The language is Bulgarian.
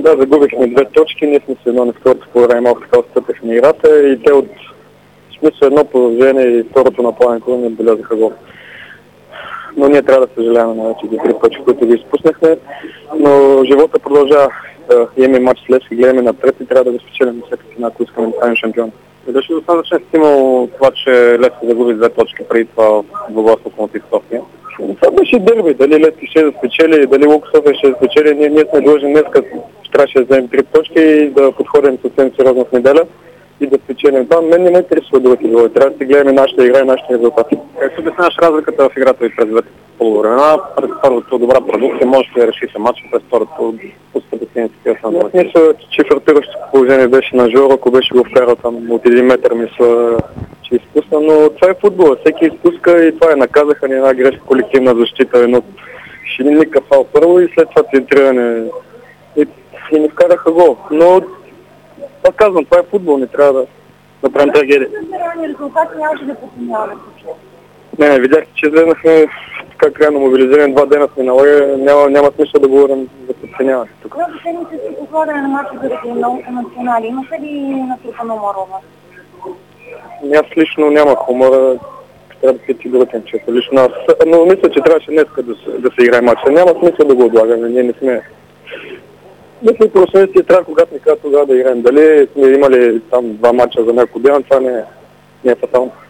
Да, загубихме 2 точки, ние сме се едно на второто по време малко така отстъпихме играта и те от смисъл едно положение и второто нападането не отбелязаха гол. Но ние трябва да съжаляваме на тези 3 точки, които ги изпуснахме, но живота продължава. Имаме матч след и гледаме напред и трябва да го спечелим на всяка цена, ако искаме да станем шампион. Беше достатъчно стимул това, че Левски загуби 2 точки преди това в двубой с Локомотив София. Това беше дерби, дали Левски ще да спечели, дали Луко София ще да спечели. Ние сме длъжни днес, трябваше да вземем 3 точки и да подходим съвсем сериозно в неделя и да спечелим. Това мен не ме интересува другите голове. Трябва да си гледаме нашата игра и нашите резултати. Как се обясняваш разликата в играта и през двете полувремена? През първото добра продукция, може да решите матча, през второто пускате си такива. Мисля, че фартиращото положение беше на Жоро, ако беше го вкарал там от 1 метър, мисля, че изпусна, но това е футбол. Всеки изпуска и това е. Наказаха ни една грешка колективна защита, едно шиникъв фал първо и след това центриране и ни вкараха гол. Но това казвам, това е футбол, не трябва да направим трагедия. Резултати нямаше да подценяваме. Не, видяхте, че излезнахме така крайно мобилизирани, 2 дена сме налагали, няма смисъл да говорим за подценяване тук. Когато седмица си подхода на матча за регионалните национали, имате ли натрупана уморова? Аз лично нямах умора, трябва да си другата често. Лично аз, но мисля, че трябваше днес да се играе матча. Няма смисъл да го отлагаме, ние не сме. Мисля, професионалистите трябва, когато ни казват тогава да играем. Дали сме имали там 2 матча за някой ден, това не е фатално.